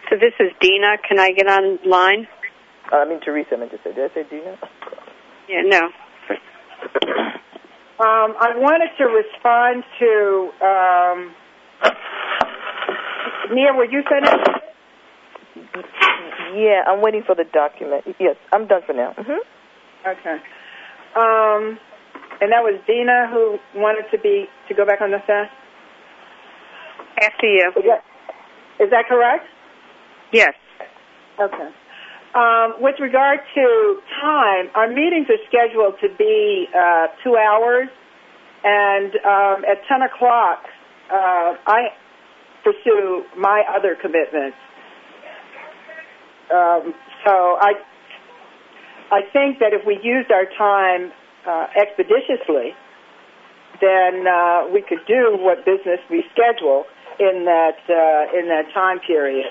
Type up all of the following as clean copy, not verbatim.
So this is Dina. Can I get online? I mean Teresa, I meant to say. Did I say Dina? Yeah, no. I wanted to respond to, Nia, were you finished? Yeah, I'm waiting for the document. Yes, I'm done for now. Mm-hmm. Okay. And that was Dina who wanted to go back on the fence? After you. Is that correct? Yes. Okay. With regard to time, our meetings are scheduled to be 2 hours, and at 10 o'clock, I pursue my other commitments. So I think that if we used our time expeditiously, then we could do what business we schedule in that time period.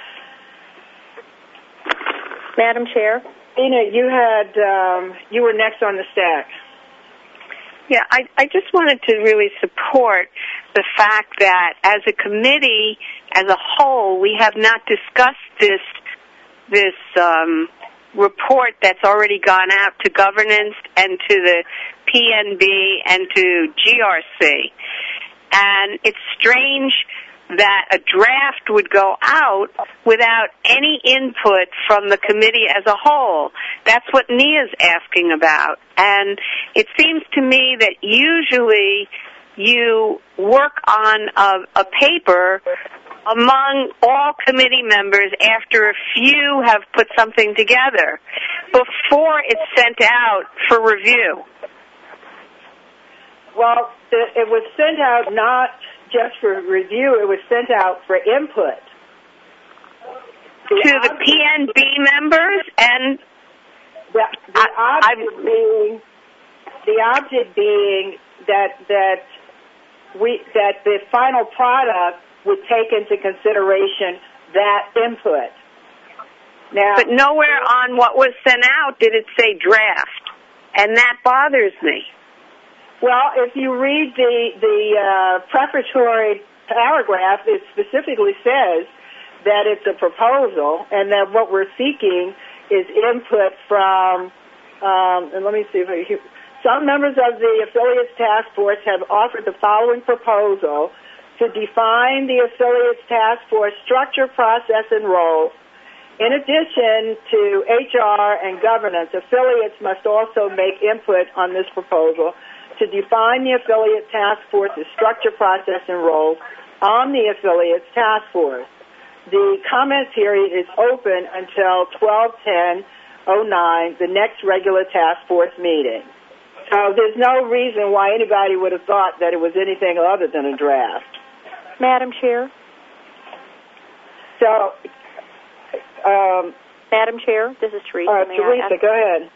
Madam Chair? Dina, you were next on the stack. Yeah, I just wanted to really support the fact that as a committee, as a whole, we have not discussed this report that's already gone out to governance and to the PNB and to GRC. And it's strange that a draft would go out without any input from the committee as a whole. That's what Nia's asking about. And it seems to me that usually you work on a paper among all committee members after a few have put something together before it's sent out for review. Well, it was sent out not just for review, it was sent out for input. To the PNB members and the object being that the final product would take into consideration that input. Now, but nowhere on what was sent out did it say draft, and that bothers me. Well, if you read the prefatory paragraph, it specifically says that it's a proposal and that what we're seeking is input from, and let me see if some members of the Affiliates Task Force have offered the following proposal to define the Affiliates Task Force structure, process, and role. In addition to HR and governance, affiliates must also make input on this proposal to define the Affiliate Task Force's structure, process, and role on the Affiliates Task Force. The comment period is open until 12/10/09, the next regular task force meeting. So there's no reason why anybody would have thought that it was anything other than a draft. Madam Chair? So, Madam Chair, this is Teresa. Teresa, go ahead.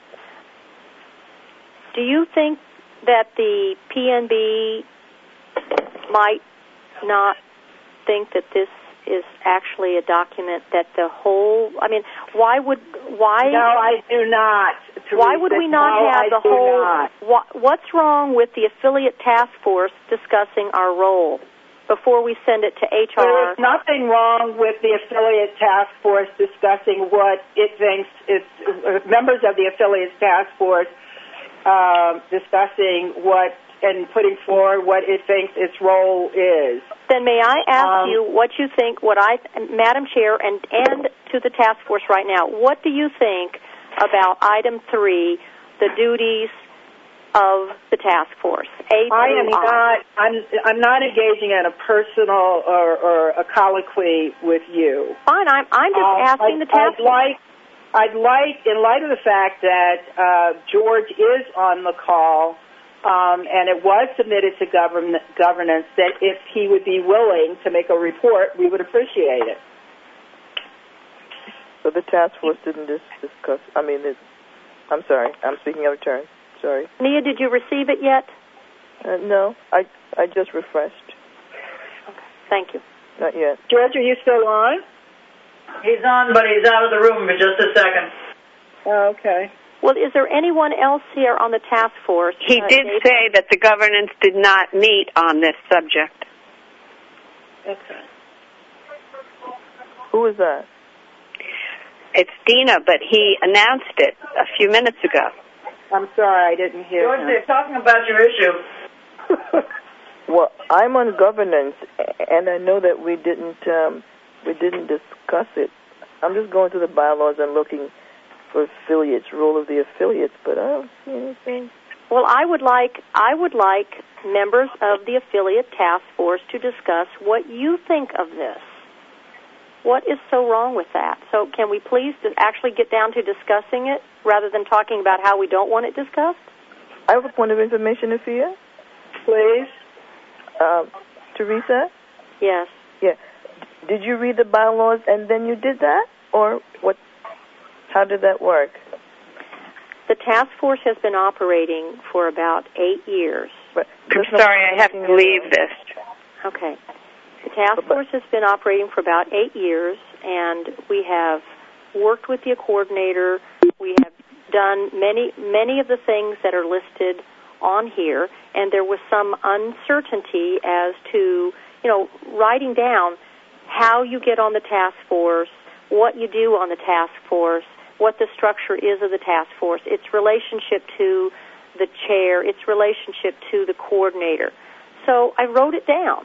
Do you think that the PNB might not think that this is actually a document that the whole, why? No, I do not. Teresa, why would we not have the whole, what's wrong with the Affiliate Task Force discussing our role before we send it to HR? There is nothing wrong with the Affiliate Task Force discussing what it thinks members of the Affiliate Task Force discussing what and putting forward what it thinks its role is. Then may I ask you what you think, Madam Chair, and to the task force right now, what do you think about item 3, the duties of the task force? I'm not engaging in a personal or a colloquy with you. Fine, I'm just asking the task force. I'd like, in light of the fact that George is on the call, and it was submitted to governance, that if he would be willing to make a report, we would appreciate it. So the task force didn't discuss, I'm sorry, I'm speaking out of turn. Sorry. Nia, did you receive it yet? No, I just refreshed. Okay, thank you. Not yet. George, are you still on? He's on, but he's out of the room for just a second. Oh, okay. Well, is there anyone else here on the task force? He did say that the governance did not meet on this subject. Okay. Who is that? It's Dina, but he announced it a few minutes ago. I'm sorry, I didn't hear George, him. they're talking about your issue. Well, I'm on governance, and I know that we didn't discuss it. I'm just going through the bylaws and looking for affiliates, role of the affiliates, but I don't see anything. Well, I would like members of the affiliate task force to discuss what you think of this. What is so wrong with that? So can we please actually get down to discussing it rather than talking about how we don't want it discussed? I have a point of information, Afia. Please. Teresa? Yes. Yeah. Did you read the bylaws and then you did that? Or what? How did that work? The task force has been operating for about 8 years. I'm sorry, I have to leave this. Okay. The task force has been operating for about 8 years, and we have worked with the coordinator. We have done many of the things that are listed on here, and there was some uncertainty as to, writing down how you get on the task force, what you do on the task force, what the structure is of the task force, its relationship to the chair, its relationship to the coordinator. So I wrote it down.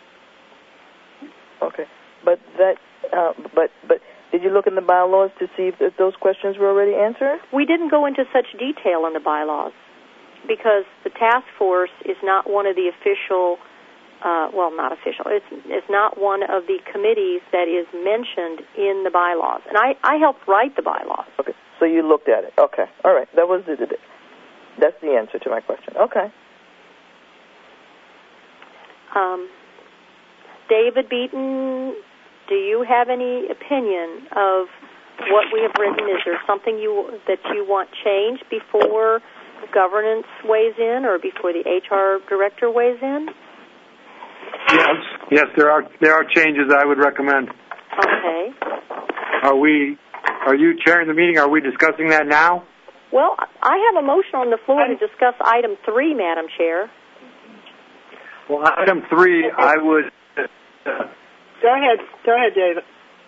Okay, but did you look in the bylaws to see if those questions were already answered? We didn't go into such detail in the bylaws because the task force is not one of the official, not official. It's not one of the committees that is mentioned in the bylaws, and I helped write the bylaws. Okay, so you looked at it. Okay, all right, that's the answer to my question. Okay. David Beaton, do you have any opinion of what we have written? Is there something that you want changed before governance weighs in or before the HR director weighs in? Yes, there are changes I would recommend. Okay. Are you chairing the meeting? Are we discussing that now? Well, I have a motion on the floor to discuss item 3, Madam Chair. Well, item 3, I would... Go ahead, David.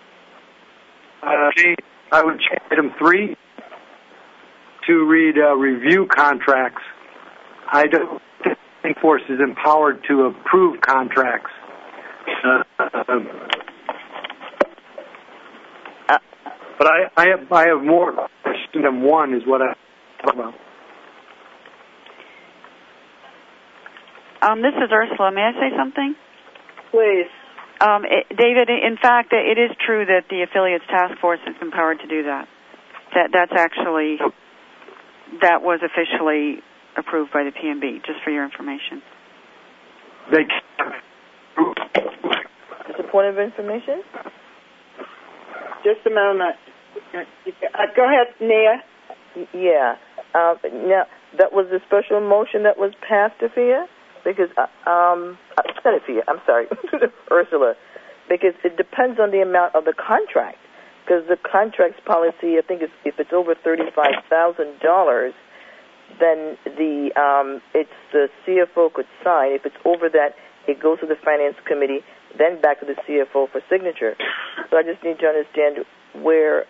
I would change item 3 to read review contracts. I don't think force is empowered to approve contracts. But I have more questions than one is what I talk about. This is Ursula. May I say something? Please. David, in fact, it is true that the affiliates task force is empowered to do that. That was officially approved by the PMB, just for your information. They Just a point of information? Just a moment. Go ahead, Nia. Yeah. Now, that was the special motion that was passed, Afia? Because, not Afia, I'm sorry, Ursula. Because it depends on the amount of the contract. Because the contract's policy, I think, if it's over $35,000, then it's the CFO could sign. If it's over that, it goes to the finance committee, then back to the CFO for signature. So I just need to understand where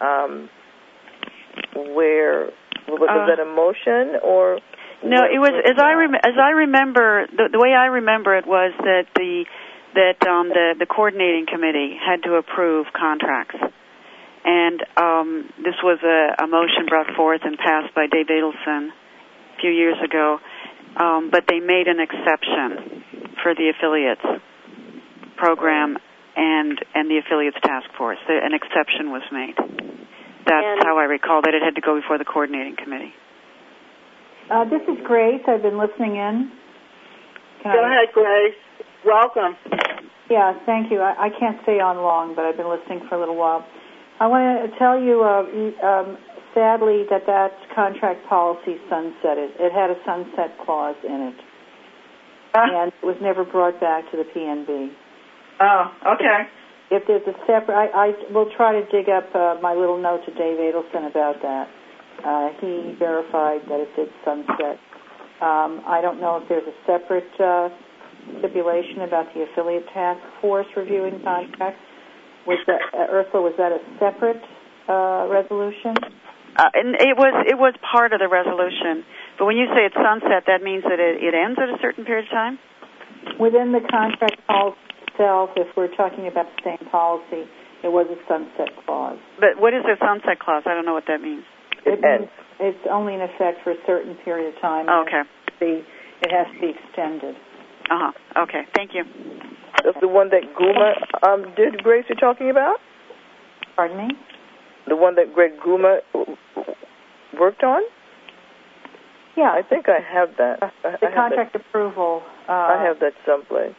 was that a motion or? No, it was as I remember. The way I remember it was that the coordinating committee had to approve contracts, and this was a motion brought forth and passed by Dave Adelson a few years ago. But they made an exception for the affiliates program and the affiliates task force. An exception was made. That's how I recall that it had to go before the coordinating committee. This is Grace. I've been listening in. Go ahead, Grace. Welcome. Yeah, thank you. I can't stay on long, but I've been listening for a little while. I want to tell you, sadly, that contract policy sunsetted. It had a sunset clause in it. And it was never brought back to the PNB. Oh, okay. If there's a separate, I will try to dig up my little note to Dave Adelson about that. He verified that it did sunset. I don't know if there's a separate stipulation about the affiliate task force reviewing contracts. Was that Ursula? Was that a separate resolution? And it was part of the resolution. But when you say it's sunset, that means that it ends at a certain period of time? Within the contract policy itself, if we're talking about the same policy, it was a sunset clause. But what is a sunset clause? I don't know what that means. It ends. It's only in effect for a certain period of time. Okay. It has to be extended. Okay. Thank you. That's the one that Guma did, Grace, you're talking about? Pardon me? The one that Greg Guma worked on? Yeah. I think I have that. The contract approval. I have that someplace.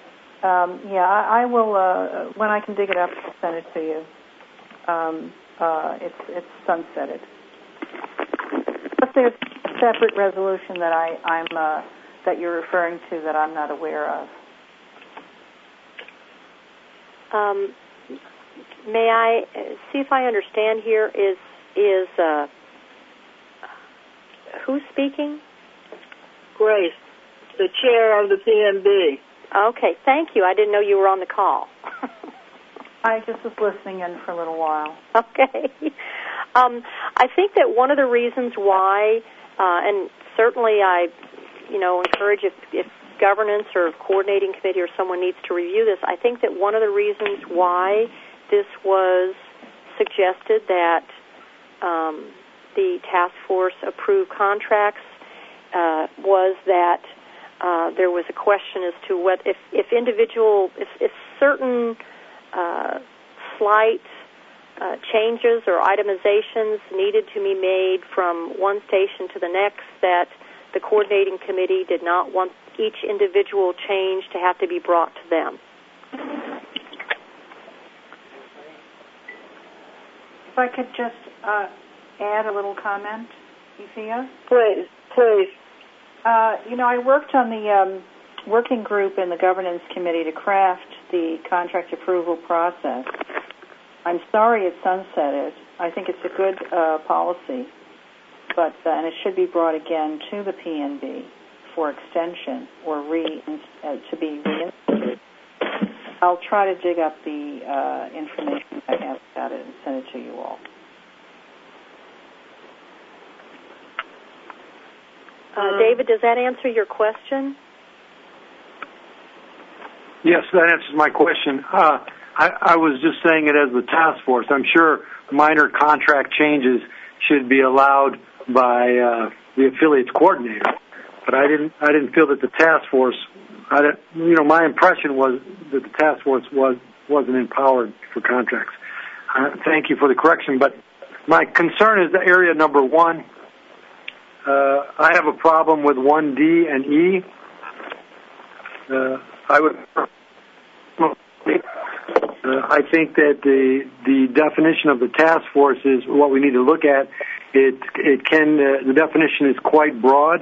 I will, when I can dig it up, I'll send it to you. It's sunsetted. But there's a separate resolution that I'm that you're referring to that I'm not aware of. May I see if I understand here? Is who's speaking? Grace, the chair of the PNB. Okay, thank you. I didn't know you were on the call. I just was listening in for a little while. Okay. I think that one of the reasons why, and certainly I, encourage if governance or coordinating committee or someone needs to review this, I think that one of the reasons why this was suggested that the task force approve contracts was that there was a question as to what if certain slight changes or itemizations needed to be made from one station to the next, that the coordinating committee did not want each individual change to have to be brought to them. If I could just add a little comment, Ifia? Please. I worked on the working group in the governance committee to craft the contract approval process. I'm sorry it's sunsetted. I think it's a good policy, but and it should be brought again to the PNB for extension or to be reinstated. I'll try to dig up the information I have about it and send it to you all. David, does that answer your question? Yes, that answers my question. I was just saying it as the task force. I'm sure minor contract changes should be allowed by the affiliates coordinator, but I didn't feel that the task force. My impression was that the task force wasn't empowered for contracts. Thank you for the correction, but my concern is the area number 1. I have a problem with 1D and E. I think that the definition of the task force is what we need to look at. The definition is quite broad,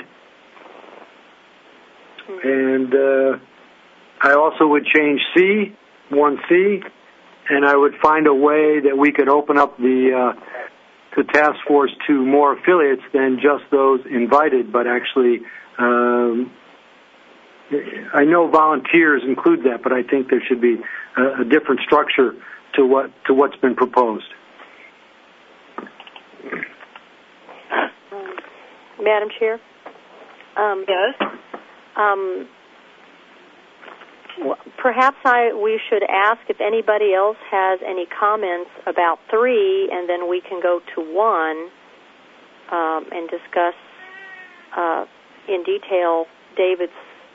and I also would change 1C, and I would find a way that we could open up the task force to more affiliates than just those invited, but actually, I know volunteers include that, but I think there should be a different structure to what's been proposed. Madam Chair? Yes? Perhaps we should ask if anybody else has any comments about 3, and then we can go to 1 and discuss in detail David's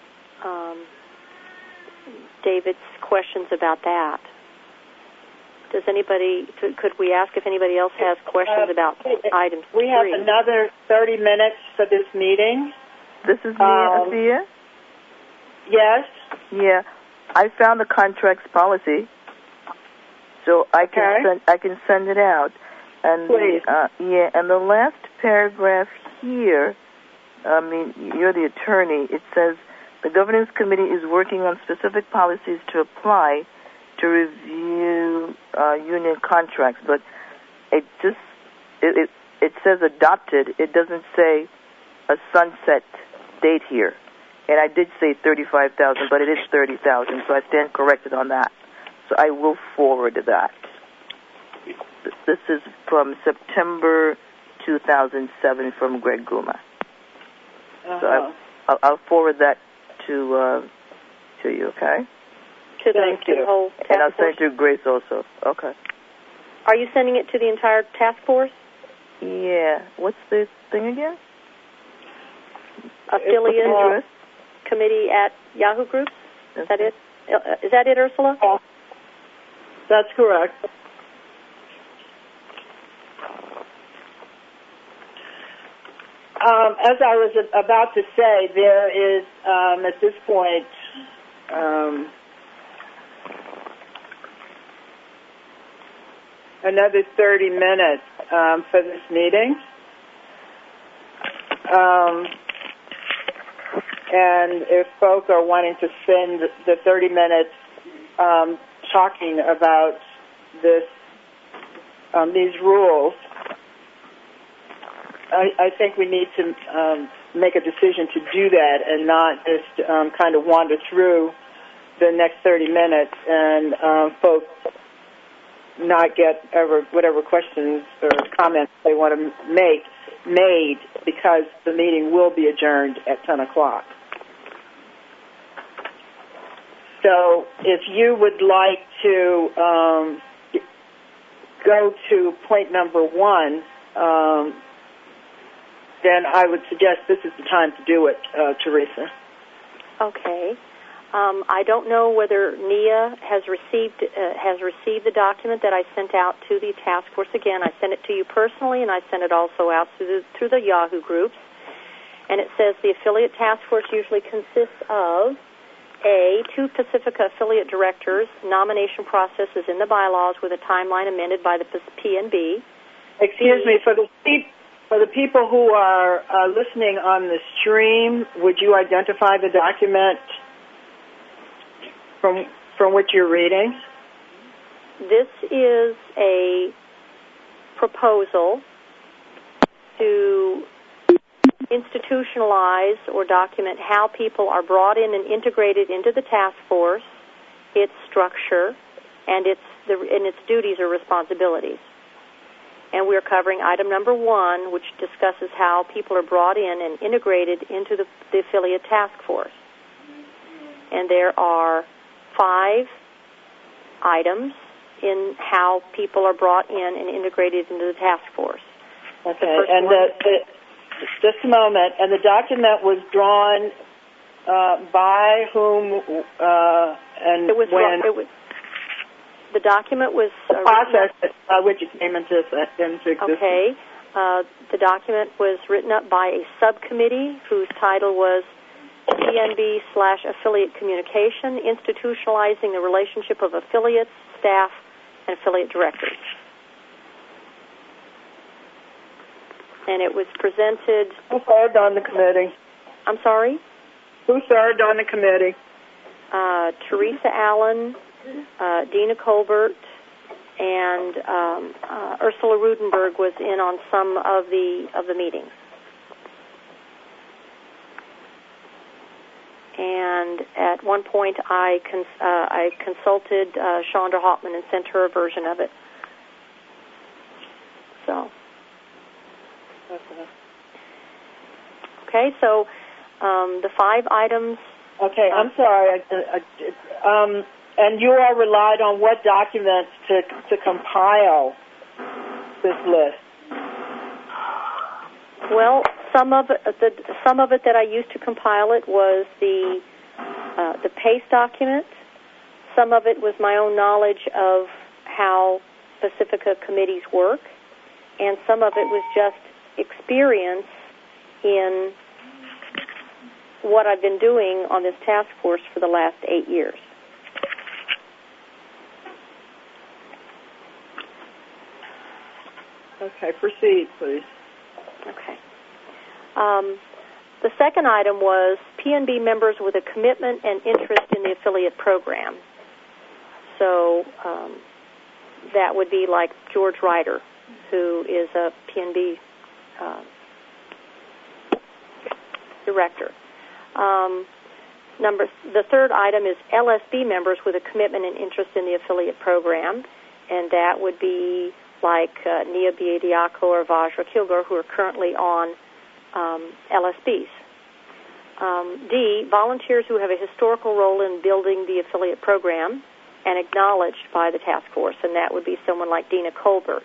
questions about that. Does anybody? Could we ask if anybody else has questions about items 3? We have another 30 minutes for this meeting. This is me, Afia. Yes? Yeah. I found the contracts policy, so I can send it out. And please. And the last paragraph here, you're the attorney, it says, the governance committee is working on specific policies to apply to review union contracts, but it says adopted. It doesn't say a sunset date here. And I did say 35,000, but it is 30,000, so I stand corrected on that. So I will forward that. This is from September 2007 from Greg Guma. So I'll forward that to you, okay? To the whole task and I'll force? send it to Grace also. Okay. Are you sending it to the entire task force? Yeah. What's the thing again? Affiliate committee at Yahoo Groups? Is that it? Is that it, Ursula? That's correct. As I was about to say, there is, at this point, another 30 minutes for this meeting. And if folk are wanting to spend the 30 minutes talking about these rules, I think we need to make a decision to do that and not just kind of wander through the next 30 minutes and folks not get whatever questions or comments they want to make made, because the meeting will be adjourned at 10 o'clock. So if you would like to go to point number 1, then I would suggest this is the time to do it, Teresa. Okay. I don't know whether Nia has received the document that I sent out to the task force. Again, I sent it to you personally, and I sent it also out through the Yahoo groups. And it says the affiliate task force usually consists of 2 Pacifica affiliate directors. Nomination process is in the bylaws with a timeline amended by the PNB. Excuse me, for the people who are listening on the stream, would you identify the document from which you're reading? This is a proposal to institutionalize or document how people are brought in and integrated into the task force, its structure, and its duties or responsibilities. And we're covering item number 1, which discusses how people are brought in and integrated into the affiliate task force. And there are 5 items in how people are brought in and integrated into the task force. Okay, and just a moment. And the document was drawn by whom and when? The document was... the process by which it came into existence. Okay. The document was written up by a subcommittee whose title was PNB/Affiliate Communication, Institutionalizing the Relationship of Affiliates, Staff, and Affiliate Directors. And it was presented... Who served on the committee? I'm sorry? Who served on the committee? Teresa Allen, Dina Colbert, and Ursula Rudenberg was in on some of the meetings. And at one point, I consulted Chandra Hoffman and sent her a version of it. So. Okay, so the 5 items. Okay, I'm sorry. And you all relied on what documents to compile this list? Well, some of it that I used to compile it was the PACE document. Some of it was my own knowledge of how Pacifica committees work, and some of it was just experience in what I've been doing on this task force for the last 8 years. Okay, proceed, please. Okay. The second item was PNB members with a commitment and interest in the affiliate program. So that would be like George Ryder, who is a PNB director. The third item is LSB members with a commitment and interest in the affiliate program. and that would be like Nia Biediako or Vajra Kilgore, who are currently on LSBs. D, volunteers who have a historical role in building the affiliate program and acknowledged by the task force, and that would be someone like Dina Colbert,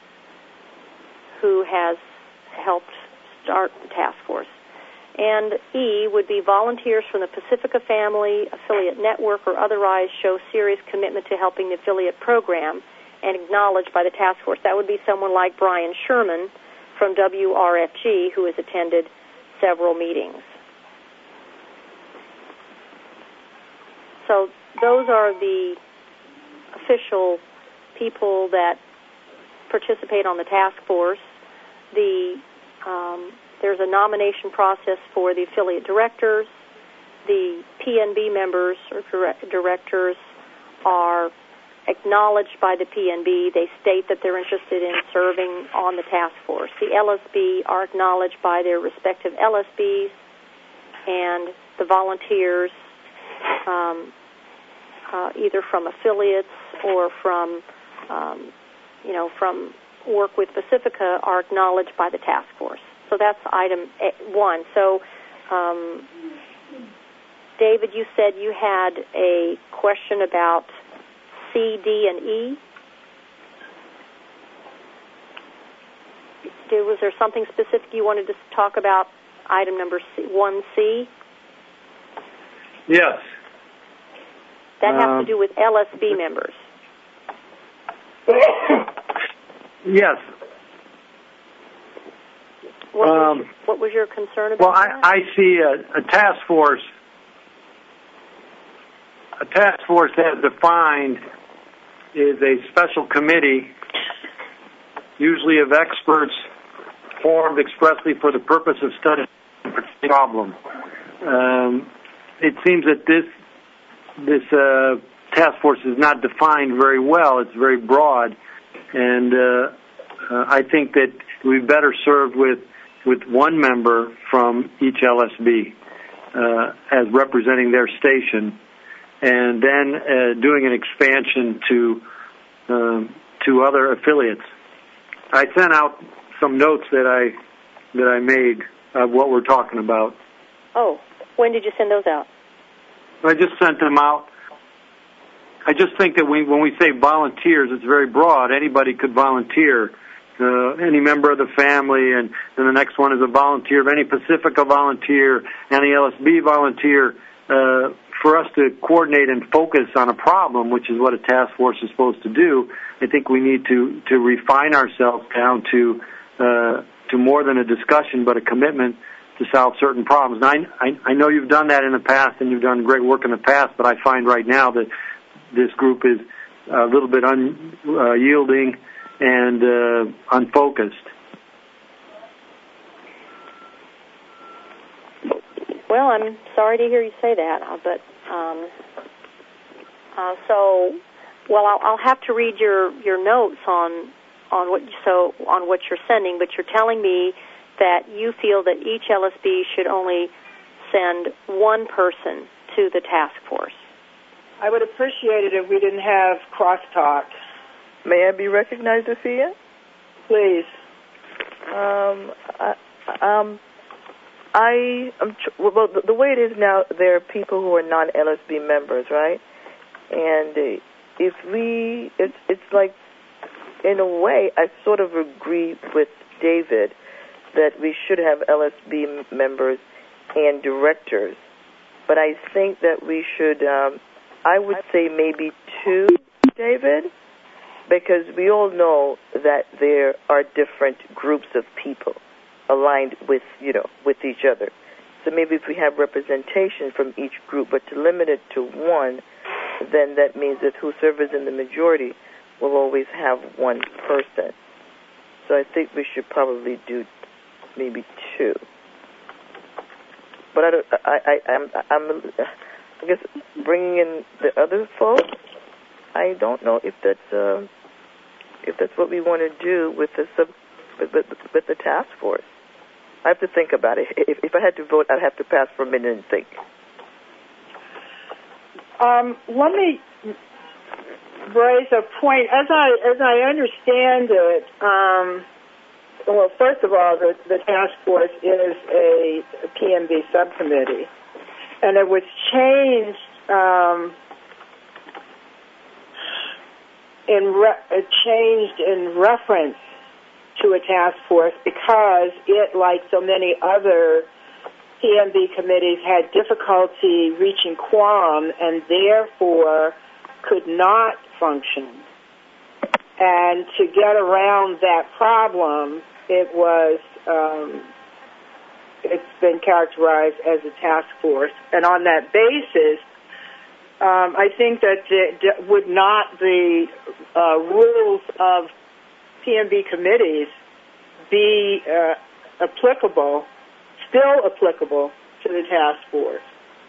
who has helped start the task force. And E would be volunteers from the Pacifica Family Affiliate Network or otherwise show serious commitment to helping the affiliate program and acknowledged by the task force. That would be someone like Brian Sherman from WRFG, who has attended several meetings. So those are the official people that participate on the task force. There's a nomination process for the affiliate directors. The PNB members or directors are acknowledged by the PNB. They state that they're interested in serving on the task force. The LSB are acknowledged by their respective LSBs, and the volunteers, either from affiliates or from work with Pacifica, are acknowledged by the task force. So that's item 1. So, David, you said you had a question about C, D, and E. Was there something specific you wanted to talk about, item number 1C? Yes. That has to do with LSB members. Yes. What was your concern about that? I see a task force. A task force, as defined, is a special committee, usually of experts, formed expressly for the purpose of studying a problem. It seems that this task force is not defined very well. It's very broad, and I think that we'd better served with one member from each LSB as representing their station, and then doing an expansion to other affiliates. I sent out some notes that I made of what we're talking about. Oh, when did you send those out? I just sent them out. I just think that when we say volunteers, it's very broad. Anybody could volunteer. Any member of the family, and then the next one is a volunteer of any Pacifica volunteer, any LSB volunteer, for us to coordinate and focus on a problem, which is what a task force is supposed to do. I think we need to refine ourselves down to more than a discussion, but a commitment to solve certain problems. And I know you've done that in the past, and you've done great work in the past, but I find right now that this group is a little bit unyielding and unfocused. Well, I'm sorry to hear you say that, but I'll have to read your notes on what you're sending. But you're telling me that you feel that each LSB should only send one person to the task force. I would appreciate it if we didn't have crosstalk. May I be recognized, Afia? Please. The way it is now, there are people who are non-LSB members, right? And it's like, in a way, I sort of agree with David that we should have LSB members and directors. But I think that we should, I would say maybe 2, David, because we all know that there are different groups of people aligned with each other. So maybe if we have representation from each group, but to limit it to 1, then that means that whoever is in the majority will always have 1 person. So I think we should probably do maybe 2. But I'm I guess bringing in the other folks, I don't know if that's what we want to do with the task force. I have to think about it. If I had to vote, I'd have to pass for a minute and think. raise a point. As I understand it, well, first of all, the task force is a PMB subcommittee, and it was changed in reference to a task force because it, like so many other PMB committees, had difficulty reaching quorum and therefore could not function. And to get around that problem, it's been characterized as a task force. And on that basis, I think that would not the rules of PMB committees be still applicable to the task force?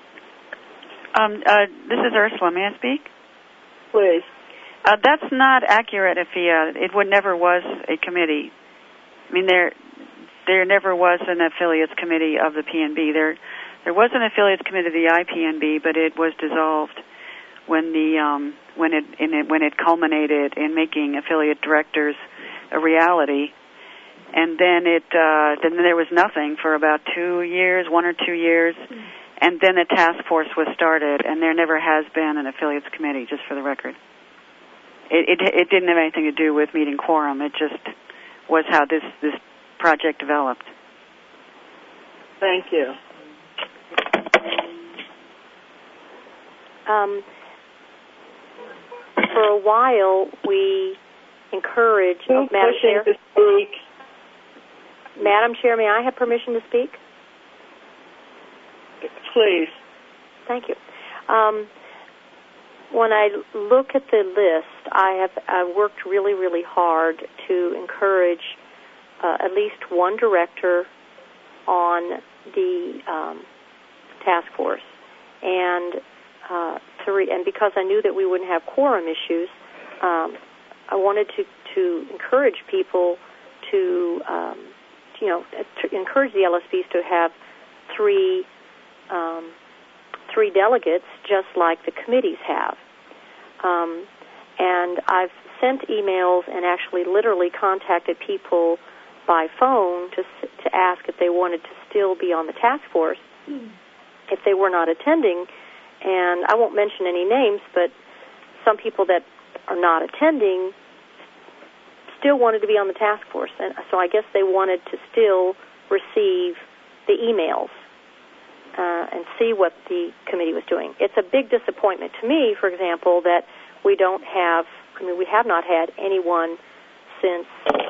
This is Ursula. May I speak? Please. That's not accurate, Afia. It never was a committee. I mean, there never was an affiliates committee of the PNB. There was an affiliates committee of the IPNB, but it was dissolved when it culminated in making affiliate directors a reality. And then then there was nothing for about 2 years, 1 or 2 years, and then a task force was started, and there never has been an affiliates committee, just for the record. It didn't have anything to do with meeting quorum. It just was how this project developed. Thank you. For a while, we encourage Madam Chair to speak. Madam Chair, may I have permission to speak? Please. Thank you. When I look at the list, I've worked really, really hard to encourage at least one director on the task force, and because I knew that we wouldn't have quorum issues, I wanted to encourage people to encourage the LSBs to have three delegates, just like the committees have. And I've sent emails and actually literally contacted people by phone to ask if they wanted to still be on the task force if they were not attending. And I won't mention any names, but some people that are not attending still wanted to be on the task force. And so I guess they wanted to still receive the emails and see what the committee was doing. It's a big disappointment to me, for example, that we have not had anyone since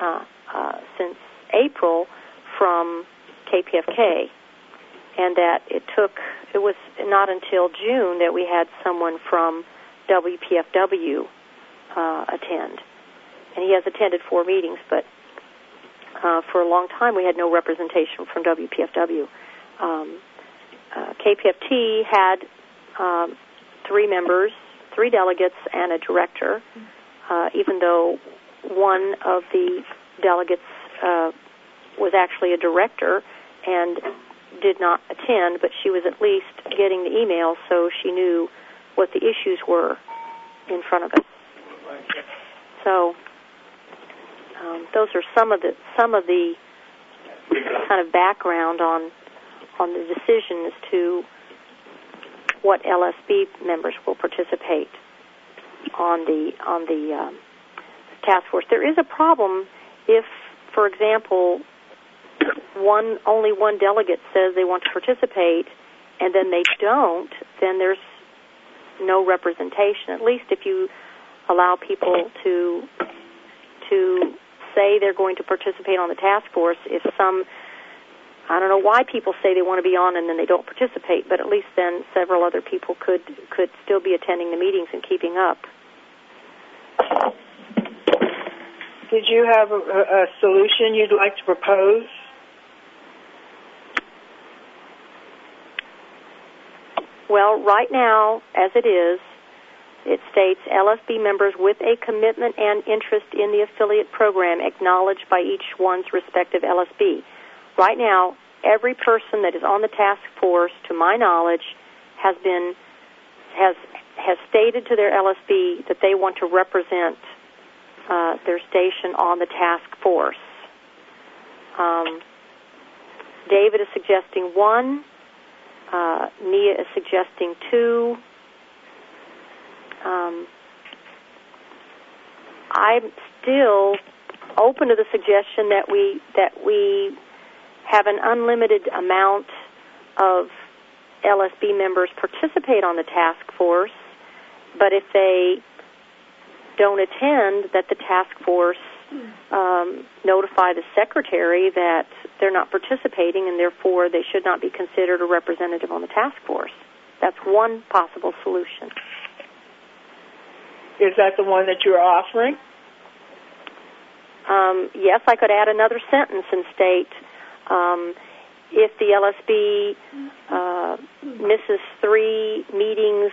April from KPFK, and that it was not until June that we had someone from WPFW attend. And he has attended 4 meetings, but for a long time we had no representation from WPFW. KPFT had 3 members, 3 delegates, and a director, even though one of the delegates was actually a director and did not attend, but she was at least getting the email, so she knew what the issues were in front of us. So those are some of the kind of background on the decision as to what LSB members will participate on the task force. There is a problem if, for example, only one delegate says they want to participate, and then they don't. Then there's no representation. At least if you allow people to say they're going to participate on the task force, if I don't know why people say they want to be on and then they don't participate, but at least then several other people could still be attending the meetings and keeping up. Did you have a solution you'd like to propose? Well, right now, as it is, it states LSB members with a commitment and interest in the affiliate program acknowledged by each one's respective LSB. Right now, every person that is on the task force, to my knowledge, has has stated to their LSB that they want to represent their station on the task force. David is suggesting 1. Nia is suggesting 2. I'm still open to the suggestion that we have an unlimited amount of LSB members participate on the task force, but if they don't attend, that the task force notify the secretary that they're not participating and therefore they should not be considered a representative on the task force. That's one possible solution. Is that the one that you're offering? Yes, I could add another sentence and state if the LSB misses 3 meetings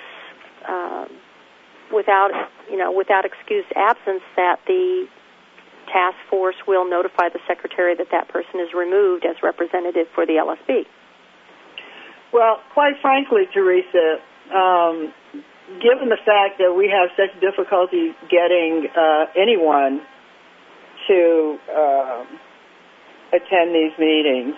without excused absence, that the task force will notify the secretary that person is removed as representative for the LSB. Well, quite frankly, Teresa, given the fact that we have such difficulty getting anyone to attend these meetings,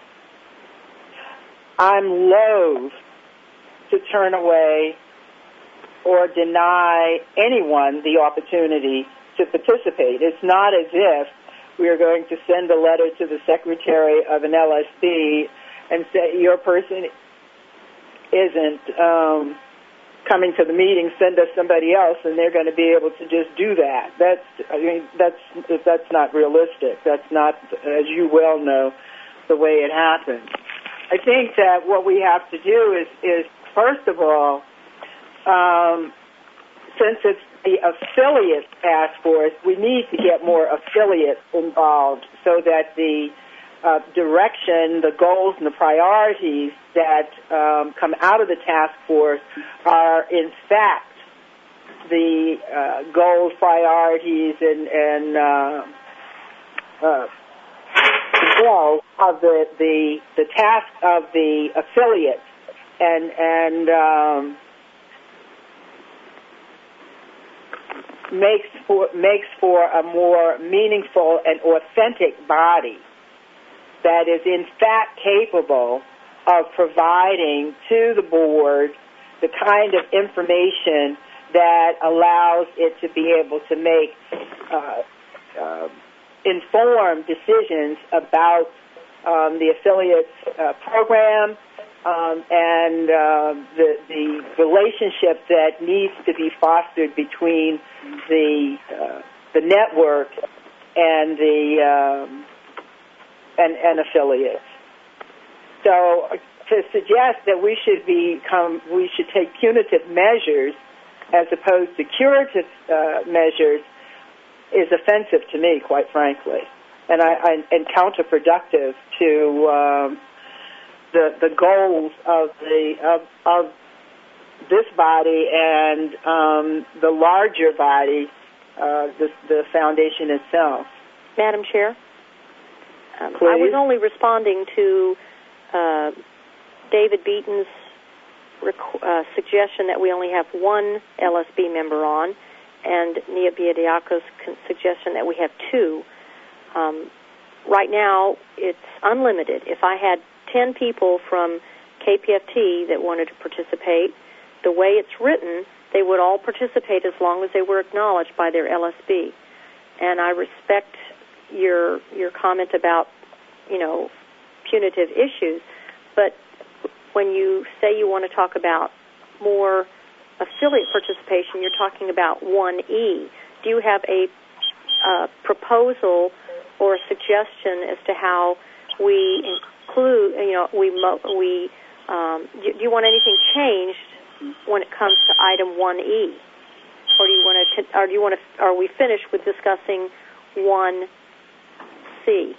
I'm loath to turn away or deny anyone the opportunity to participate. It's not as if we are going to send a letter to the secretary of an LSB and say, your person isn't coming to the meeting, send us somebody else, and they're going to be able to just do that. That's not realistic. That's not, as you well know, the way it happens. I think that what we have to do is first of all, since it's the affiliate task force, we need to get more affiliates involved so that the direction, the goals, and the priorities that come out of the task force are, in fact, the goals, priorities, and goals of the task of the affiliate, and makes for a more meaningful and authentic body that is in fact capable of providing to the board the kind of information that allows it to be able to make informed decisions about the affiliate's program and the relationship that needs to be fostered between the network and the and affiliates. So to suggest that we should take punitive measures as opposed to curative measures is offensive to me, quite frankly, and counterproductive to the goals of this body and the larger body, the foundation itself. Madam Chair, I was only responding to David Beaton's suggestion that we only have 1 LSB member on, and Nia Biediako's suggestion that we have 2. Right now, it's unlimited. If I had 10 people from KPFT that wanted to participate, the way it's written, they would all participate as long as they were acknowledged by their LSB. And I respect your comment about, punitive issues, but when you say you want to talk about more affiliate participation, you're talking about 1E. Do you have a proposal or a suggestion as to how we include, do you want anything changed when it comes to item 1E? Or do you want to, are we finished with discussing 1C?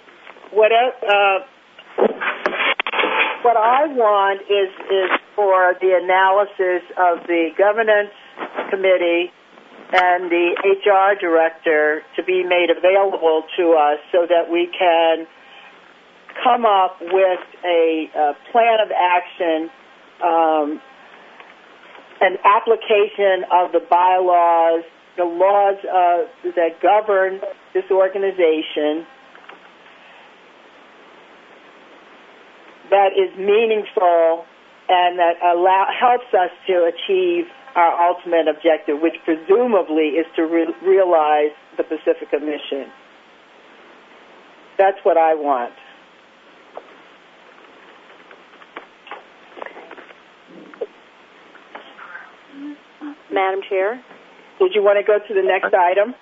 What I want is for the analysis of the governance committee and the HR director to be made available to us so that we can come up with a plan of action an application of the bylaws, the laws that govern this organization that is meaningful and that helps us to achieve our ultimate objective, which presumably is to realize the Pacifica mission. That's what I want. Madam Chair? Did you want to go to the next item?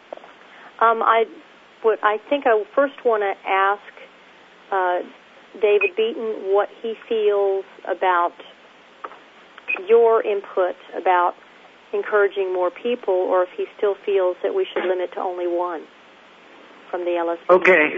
I think I first want to ask David Beaton what he feels about your input about encouraging more people, or if he still feels that we should limit to only one from the LSB.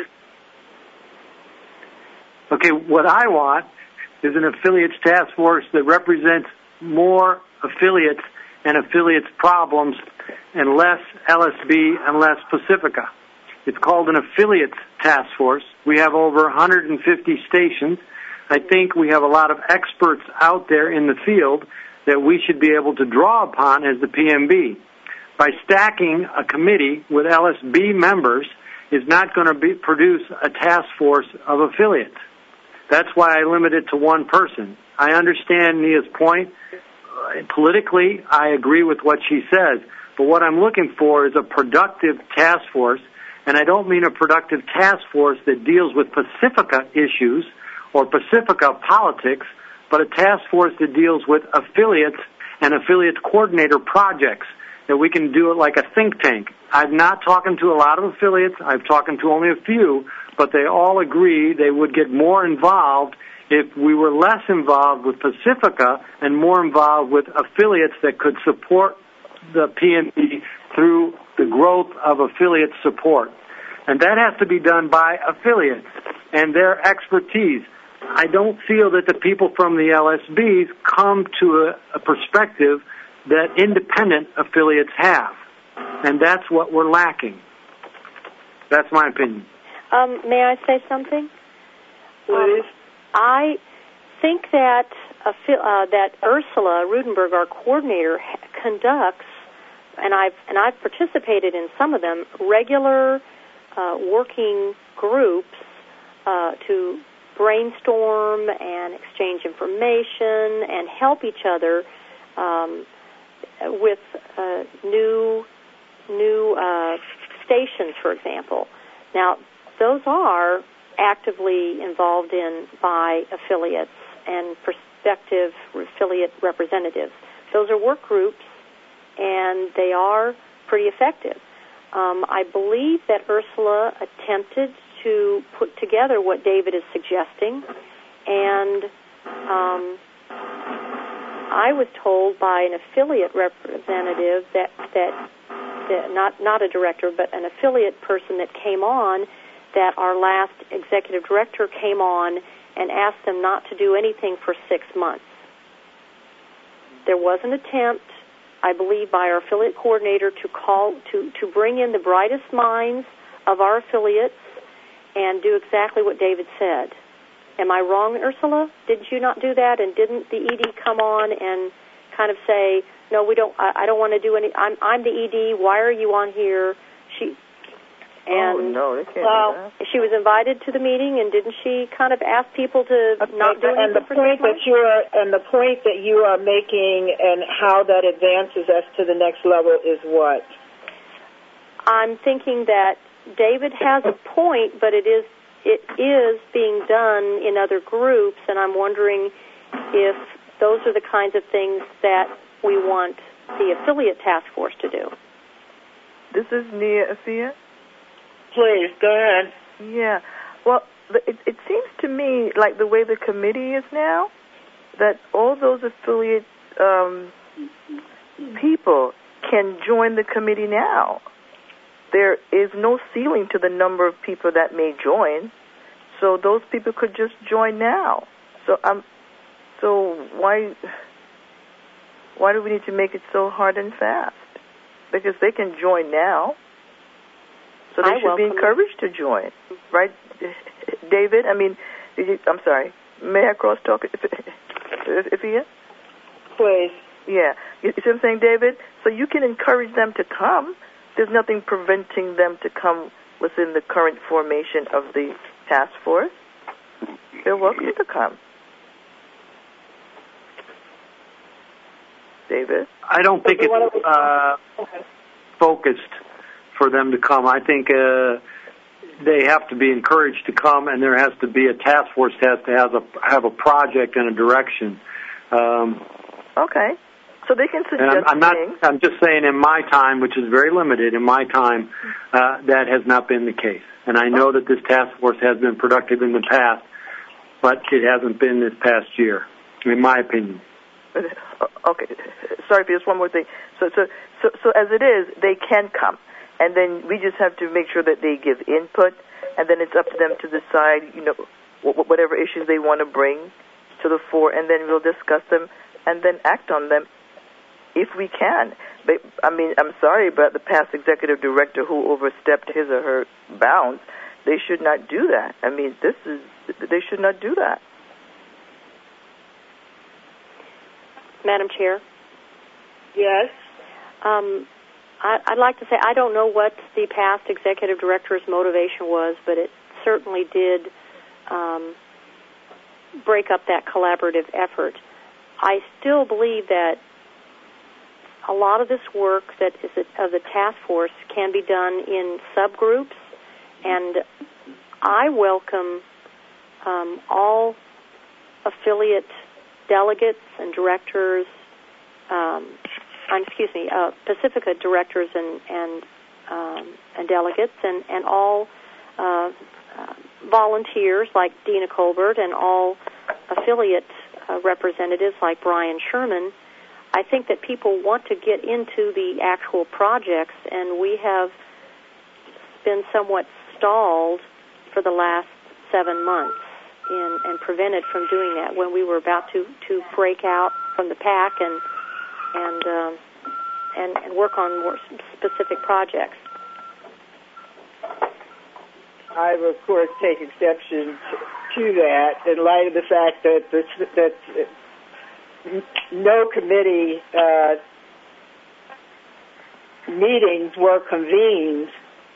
Okay, what I want is an affiliates task force that represents more affiliates and affiliates' problems and less LSB and less Pacifica. It's called an affiliates task force. We have over 150 stations. I think we have a lot of experts out there in the field that we should be able to draw upon as the PMB. By stacking a committee with LSB members is not going to produce a task force of affiliates. That's why I limit it to one person. I understand Nia's point. Politically, I agree with what she says. But what I'm looking for is a productive task force, and I don't mean a productive task force that deals with Pacifica issues or Pacifica politics, but a task force that deals with affiliates and affiliates coordinator projects, that we can do it like a think tank. I'm not talking to a lot of affiliates. I've talked to only a few, but they all agree they would get more involved if we were less involved with Pacifica and more involved with affiliates that could support the PMB through the growth of affiliate support. And that has to be done by affiliates and their expertise. I don't feel that the people from the LSBs come to a perspective that independent affiliates have. And that's what we're lacking. That's my opinion. May I say something? Please. I think that that Ursula Rudenberg, our coordinator, conducts, and I've participated in some of them, regular working groups to brainstorm and exchange information and help each other with new stations, for example. Now, those are actively involved in by affiliates and prospective affiliate representatives. Those are work groups, and they are pretty effective. I believe that Ursula attempted to put together what David is suggesting, and I was told by an affiliate representative that not a director, but an affiliate person that came on, that our last executive director came on and asked them not to do anything for 6 months. There was an attempt, I believe, by our affiliate coordinator to bring in the brightest minds of our affiliates and do exactly what David said. Am I wrong, Ursula? Did you not do that? And didn't the ED come on and kind of say, no, we don't. I don't want to do any. I'm the ED. Why are you on here? No, they can't do that. She was invited to the meeting, and didn't she kind of ask people to not do anything for 6 months? And the point that you are making and how that advances us to the next level is what? I'm thinking that David has a point, but it is being done in other groups, and I'm wondering if those are the kinds of things that we want the affiliate task force to do. This is Nia Afia. Please, go ahead. Yeah. Well, it seems to me like the way the committee is now, that all those affiliate people can join the committee now. There is no ceiling to the number of people that may join, so those people could just join now. So why do we need to make it so hard and fast? Because they can join now. So they should be encouraged to join, right, David? I mean, I'm sorry. May I cross-talk if he is? Please. Yeah. You see what I'm saying, David? So you can encourage them to come. There's nothing preventing them to come within the current formation of the task force. They're welcome to come. David? I don't think it's focused for them to come. I think they have to be encouraged to come, and there has to be a task force that has to have a project and a direction. Okay. So they can suggest things. I'm just saying in my time, which is very limited, in my time, that has not been the case. And I know that this task force has been productive in the past, but it hasn't been this past year, in my opinion. Okay. Sorry for just one more thing. So as it is, they can come. And then we just have to make sure that they give input, and then it's up to them to decide, whatever issues they want to bring to the fore, and then we'll discuss them and then act on them if we can. But, I'm sorry, but the past executive director who overstepped his or her bounds, they should not do that. They should not do that. Madam Chair? Yes? I'd like to say I don't know what the past executive director's motivation was, but it certainly did break up that collaborative effort. I still believe that a lot of this work that is of the task force can be done in subgroups, and I welcome all affiliate delegates and directors, Pacifica directors and delegates, and all volunteers like Dina Colbert, and all affiliate representatives like Brian Sherman. I think that people want to get into the actual projects, and we have been somewhat stalled for the last 7 months and prevented from doing that when we were about to break out from the pack and work on more specific projects. I will, of course, take exception to that in light of the fact that no committee meetings were convened,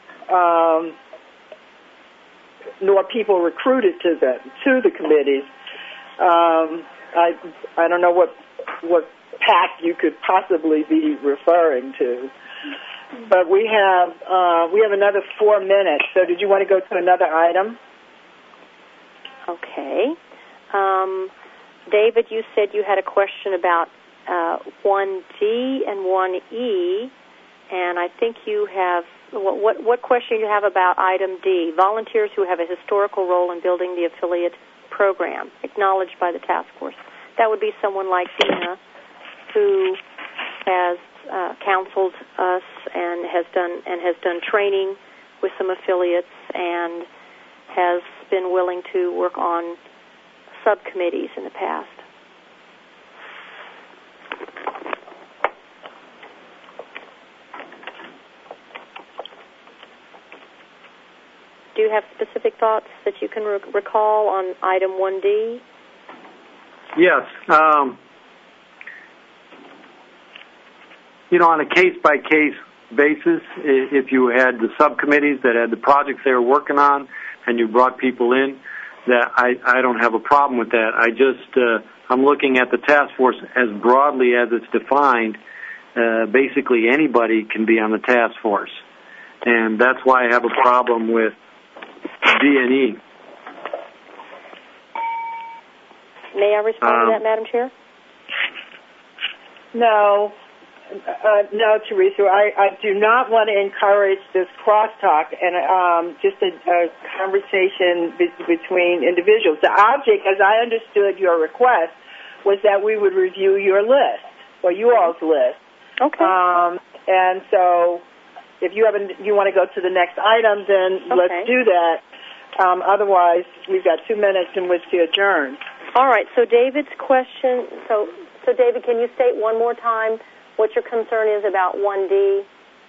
nor people recruited to the committees. I don't know what pack you could possibly be referring to. But we have another 4 minutes. So did you want to go to another item? Okay. David, you said you had a question about 1D and 1E, and I think you have what question you have about item D? Volunteers who have a historical role in building the affiliate program, acknowledged by the task force. That would be someone like Dina, who has counseled us and has done training with some affiliates and has been willing to work on subcommittees in the past. Do you have specific thoughts that you can recall on item 1D? Yes. On a case-by-case basis, if you had the subcommittees that had the projects they were working on and you brought people in, that I don't have a problem with that. I'm looking at the task force as broadly as it's defined. Basically, anybody can be on the task force. And that's why I have a problem with D&E. May I respond to that, Madam Chair? No, Teresa. I do not want to encourage this crosstalk and just a conversation between individuals. The object, as I understood your request, was that we would review your list, or you all's list. Okay. And so, if you want to go to the next item, then let's do that. Otherwise, we've got 2 minutes in which to adjourn. All right. So David's question. So David, can you state one more time what your concern is about 1D?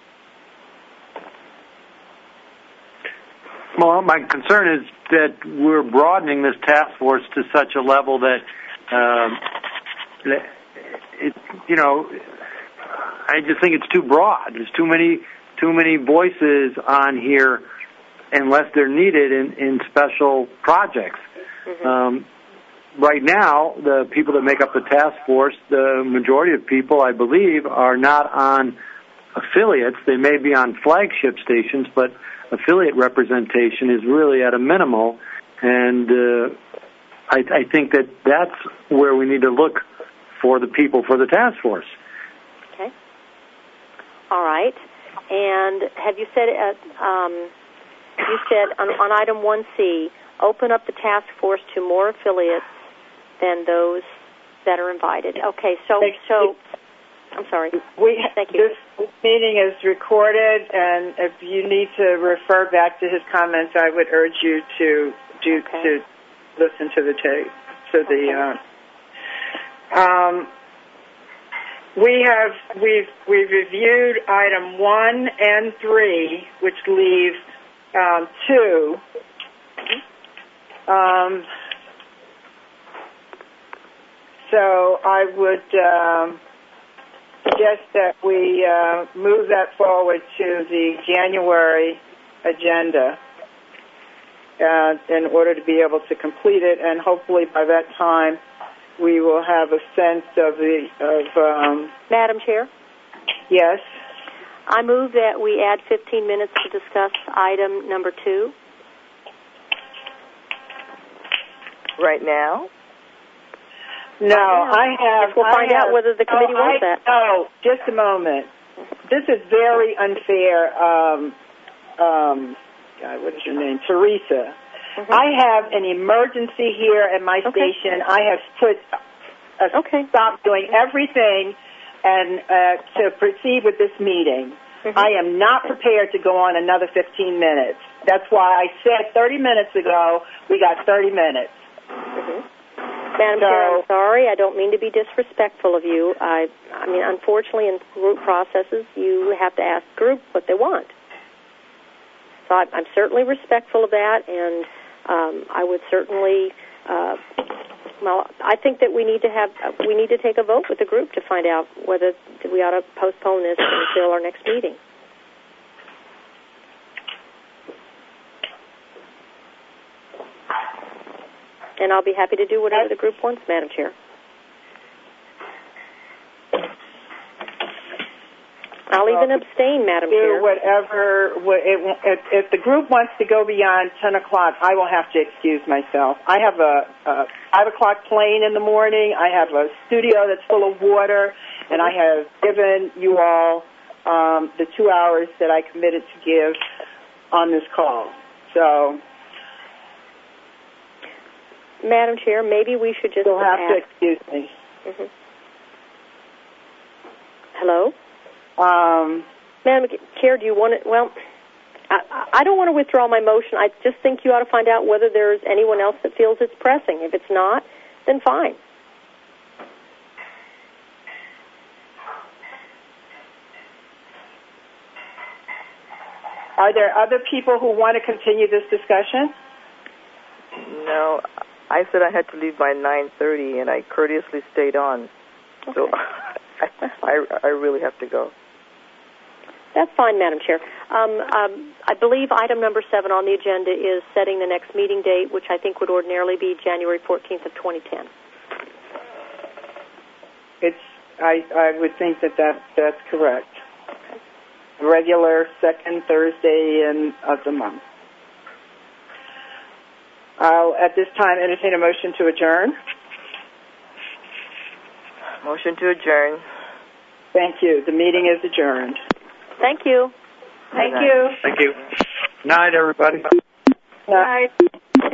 Well, my concern is that we're broadening this task force to such a level that I just think it's too broad. There's too many voices on here unless they're needed in special projects. Mm-hmm. Right now, the people that make up the task force, the majority of people, I believe, are not on affiliates. They may be on flagship stations, but affiliate representation is really at a minimal, and I think that's where we need to look for the people for the task force. Okay. All right. And have you said, on item 1C, open up the task force to more affiliates than those that are invited. Okay, so I'm sorry. Thank you. This meeting is recorded, and if you need to refer back to his comments, I would urge you to listen to the tape. We've reviewed item 1 and 3, which leaves 2. So I would suggest that we move that forward to the January agenda in order to be able to complete it, and hopefully by that time we will have a sense of Madam Chair? Yes? I move that we add 15 minutes to discuss item number 2. Right now? No, I have... We'll find out whether the committee wants that. No, just a moment. This is very unfair. What is your name? Teresa. Mm-hmm. I have an emergency here at my station. I have put stop doing everything and to proceed with this meeting. Mm-hmm. I am not prepared to go on another 15 minutes. That's why I said 30 minutes ago we got 30 minutes. Mm-hmm. Madam Chair, I'm sorry. I don't mean to be disrespectful of you. I mean, unfortunately, in group processes, you have to ask the group what they want. So I'm certainly respectful of that, and I would certainly. I think that we need to take a vote with the group to find out whether we ought to postpone this until our next meeting. And I'll be happy to do whatever the group wants, Madam Chair. I'll even abstain, Madam Chair. If the group wants to go beyond 10 o'clock, I will have to excuse myself. I have a 5 o'clock plane in the morning. I have a studio that's full of water, and I have given you all the 2 hours that I committed to give on this call. So... Madam Chair, maybe we should just You'll have to excuse me. Mm-hmm. Hello? Madam Chair, do you want to... Well, I don't want to withdraw my motion. I just think you ought to find out whether there's anyone else that feels it's pressing. If it's not, then fine. Are there other people who want to continue this discussion? No. I said I had to leave by 9:30, and I courteously stayed on. Okay. So I really have to go. That's fine, Madam Chair. I believe item number 7 on the agenda is setting the next meeting date, which I think would ordinarily be January 14th of 2010. I would think that's correct. Okay. Regular second Thursday of the month. I'll, at this time, entertain a motion to adjourn. Motion to adjourn. Thank you. The meeting is adjourned. Thank you. Thank you. Thank you. Good night, everybody. Good night.